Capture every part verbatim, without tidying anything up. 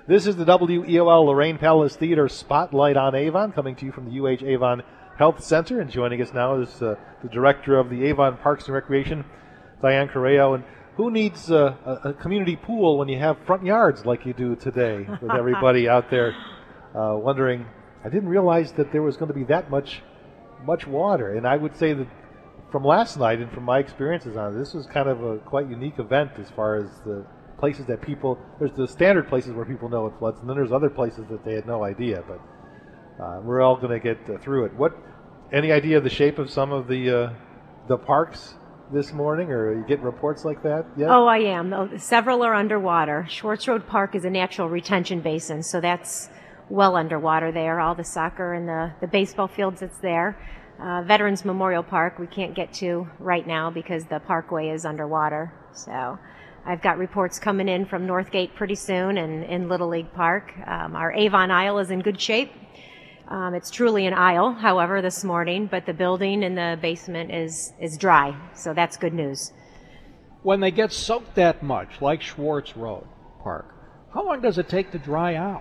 This is the W E O L Lorraine Palace Theater Spotlight on Avon, coming to you from the U H Avon Health Center. And joining us now is uh, the director of the Avon Parks and Recreation, Diane Correo. And who needs uh, a, a community pool when you have front yards like you do today, with everybody out there uh, wondering, I didn't realize that there was going to be that much much water. And I would say that from last night and from my experiences on it, this was kind of a quite unique event as far as the places that people, there's the standard places where people know it floods, and then there's other places that they had no idea, but uh, we're all going to get uh, through it. What, any idea of the shape of some of the uh, the parks this morning, or are you getting reports like that yet? Oh, I am. Several are underwater. Schwartz Road Park is a natural retention basin, so that's well underwater there. All the soccer and the, the baseball fields that's there. Uh, Veterans Memorial Park we can't get to right now because the parkway is underwater, so I've got reports coming in from Northgate pretty soon and in Little League Park. Um, our Avon aisle is in good shape. Um, it's truly an aisle, however, this morning, but the building in the basement is, is dry, so that's good news. When they get soaked that much, like Schwartz Road Park, how long does it take to dry out?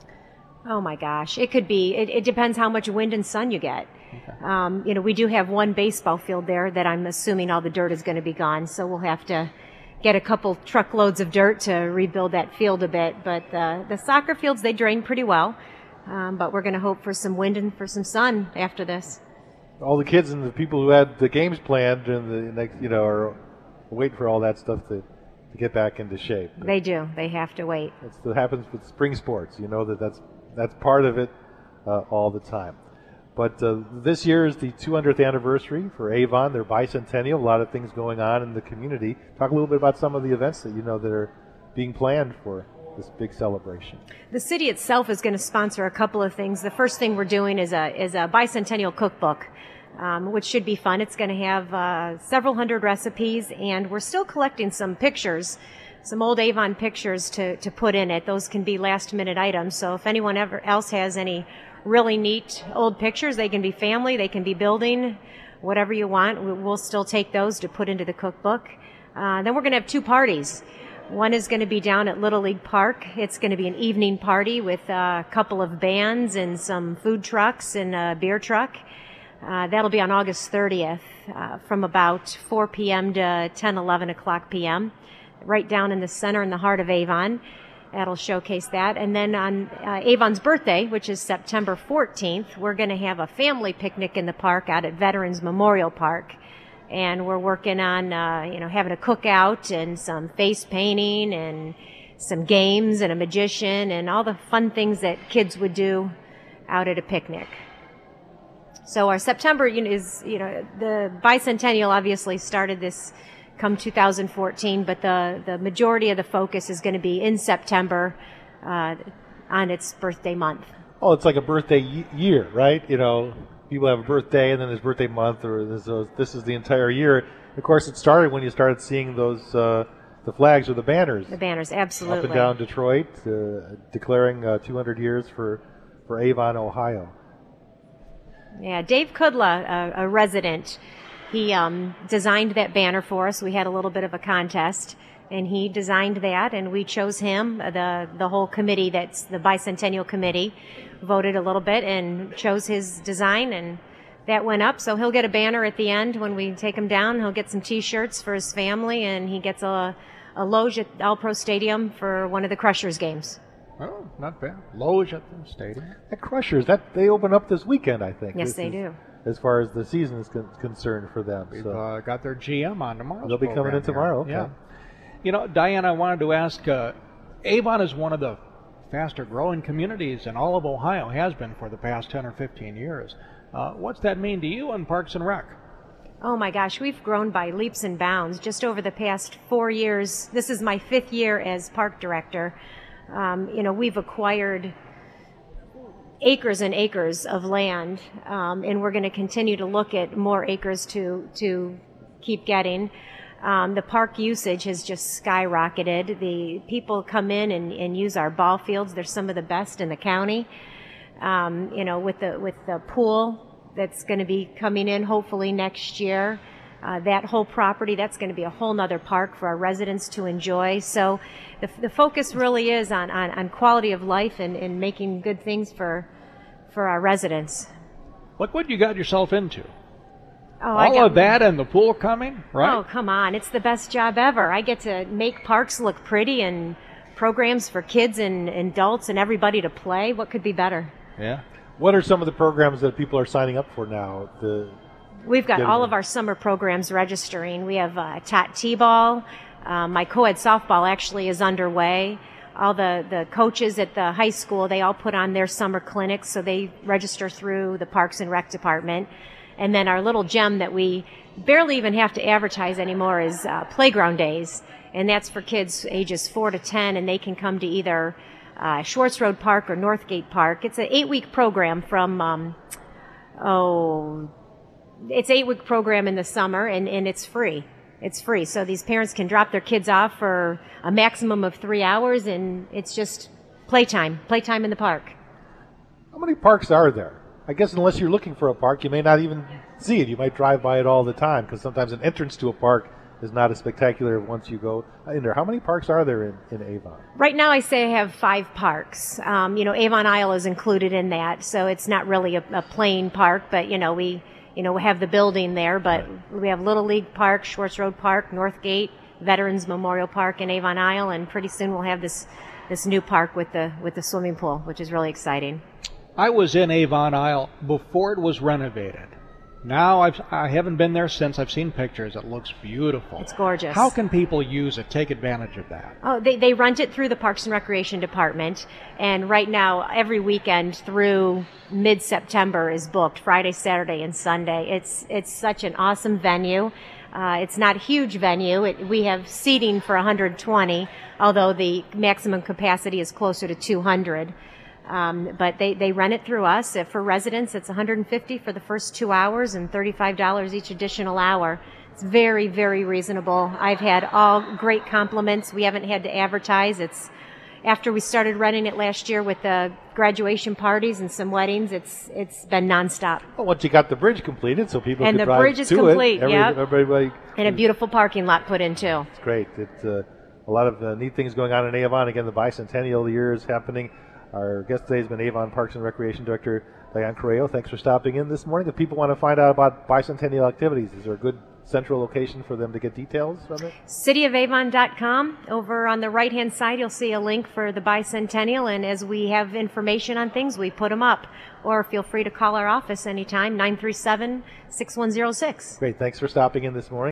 Oh my gosh, it could be, it, it depends how much wind and sun you get. Okay. Um, you know, we do have one baseball field there that I'm assuming all the dirt is going to be gone, so we'll have to get a couple truckloads of dirt to rebuild that field a bit. But uh, the soccer fields, they drain pretty well. Um, but we're going to hope for some wind and for some sun after this. All the kids and the people who had the games planned and the next, you know, are waiting for all that stuff to, to get back into shape. But they do. They have to wait. That's what happens with spring sports. You know that that's that's part of it uh, all the time. But uh, this year is the two hundredth anniversary for Avon, their bicentennial. A lot of things going on in the community. Talk a little bit about some of the events that you know that are being planned for this big celebration. The city itself is going to sponsor a couple of things. The first thing we're doing is a is a bicentennial cookbook, um, which should be fun. It's going to have uh, several hundred recipes, and we're still collecting some pictures, some old Avon pictures to, to put in it. Those can be last-minute items, so if anyone ever else has any really neat old pictures, they can be family, they can be building, whatever you want. We'll still take those to put into the cookbook. Uh, then we're going to have two parties. One is going to be down at Little League Park. It's going to be an evening party with a couple of bands and some food trucks and a beer truck. Uh, that'll be on August thirtieth uh, from about four p.m. to ten, eleven o'clock p.m. right down in the center in the heart of Avon. That'll showcase that. And then on uh, Avon's birthday, which is September fourteenth, we're going to have a family picnic in the park out at Veterans Memorial Park. And we're working on, uh, you know, having a cookout and some face painting and some games and a magician and all the fun things that kids would do out at a picnic. So our September you know, is, you know, the bicentennial obviously started this come two thousand fourteen, but the, the majority of the focus is going to be in September uh, on its birthday month. Oh, it's like a birthday y- year, right? You know, people have a birthday and then there's birthday month, or this, uh, this is the entire year. Of course, it started when you started seeing those uh, the flags or the banners. The banners, absolutely. Up and down Detroit, uh, declaring uh, two hundred years for, for Avon, Ohio. Yeah, Dave Kudla, a, a resident, he um, designed that banner for us. We had a little bit of a contest, and he designed that, and we chose him. The the whole committee, that's the Bicentennial Committee, voted a little bit and chose his design, and that went up. So he'll get a banner at the end when we take him down. He'll get some T-shirts for his family, and he gets a, a loge at All-Pro Stadium for one of the Crushers games. Oh, not bad. Loge at the stadium. The Crushers, that they open up this weekend, I think. Yes, this they is, do. As far as the season is con- concerned for them. We've so. uh, got their G M on tomorrow. They'll be coming in tomorrow. Okay. Yeah. You know, Diane, I wanted to ask, uh, Avon is one of the faster growing communities in all of Ohio, has been for the past ten or fifteen years. Uh, what's that mean to you in Parks and Rec? Oh my gosh, we've grown by leaps and bounds just over the past four years. This is my fifth year as park director. Um, you know, we've acquired acres and acres of land, um, and we're going to continue to look at more acres to to keep getting. Um, the park usage has just skyrocketed. The people come in and, and use our ball fields. They're some of the best in the county. Um, you know, with the with the pool that's going to be coming in hopefully next year. Uh, that whole property, that's going to be a whole nother park for our residents to enjoy. So the, the focus really is on, on, on quality of life and, and making good things for for our residents. Look what you got yourself into. Oh, I All got, of that and the pool coming, right? Oh, come on. It's the best job ever. I get to make parks look pretty and programs for kids and adults and everybody to play. What could be better? Yeah. What are some of the programs that people are signing up for now? The We've got all Getting of our summer programs registering. We have uh, T A T T-ball. Um, my co-ed softball actually is underway. All the, the coaches at the high school, they all put on their summer clinics, so they register through the Parks and Rec Department. And then our little gem that we barely even have to advertise anymore is uh, Playground Days. And that's for kids ages four to ten, and they can come to either uh, Schwartz Road Park or Northgate Park. It's an eight-week program from, um, oh... It's an eight-week program in the summer, and, and it's free. It's free. So these parents can drop their kids off for a maximum of three hours, and it's just playtime, playtime in the park. How many parks are there? I guess unless you're looking for a park, you may not even see it. You might drive by it all the time, because sometimes an entrance to a park is not as spectacular once you go in there. How many parks are there in, in Avon? Right now I say I have five parks. Um, you know, Avon Isle is included in that, so it's not really a, a plain park, but, you know, we... You know, we have the building there, but we have Little League Park, Schwartz Road Park, Northgate, Veterans Memorial Park, and Avon Isle, and pretty soon we'll have this this new park with the with the swimming pool, which is really exciting. I was in Avon Isle before it was renovated. Now I've, I haven't been there since. I've seen pictures. It looks beautiful. It's gorgeous. How can people use it, take advantage of that? Oh, they, they rent it through the Parks and Recreation Department, and right now every weekend through mid-September is booked, Friday, Saturday, and Sunday. It's it's such an awesome venue. Uh, it's not a huge venue. It, we have seating for one hundred twenty, although the maximum capacity is closer to two hundred. Um, but they, they rent it through us. Uh, For residents, it's one hundred fifty dollars for the first two hours and thirty-five dollars each additional hour. It's very, very reasonable. I've had all great compliments. We haven't had to advertise. It's after we started running it last year with the graduation parties and some weddings, it's it's been nonstop. Well, once you got the bridge completed, so people And could the drive bridge is to complete, it. Every, yep. Everybody. And a beautiful parking lot put in too. It's great. It's uh, a lot of uh, neat things going on in Avon. Again, the bicentennial year is happening. Our guest today has been Avon Parks and Recreation Director Diane Correo. Thanks for stopping in this morning. If people want to find out about bicentennial activities, is there a good central location for them to get details from it? city of avon dot com. Over on the right-hand side, you'll see a link for the bicentennial, and as we have information on things, we put them up. Or feel free to call our office anytime, nine three seven, six one zero six. Great. Thanks for stopping in this morning.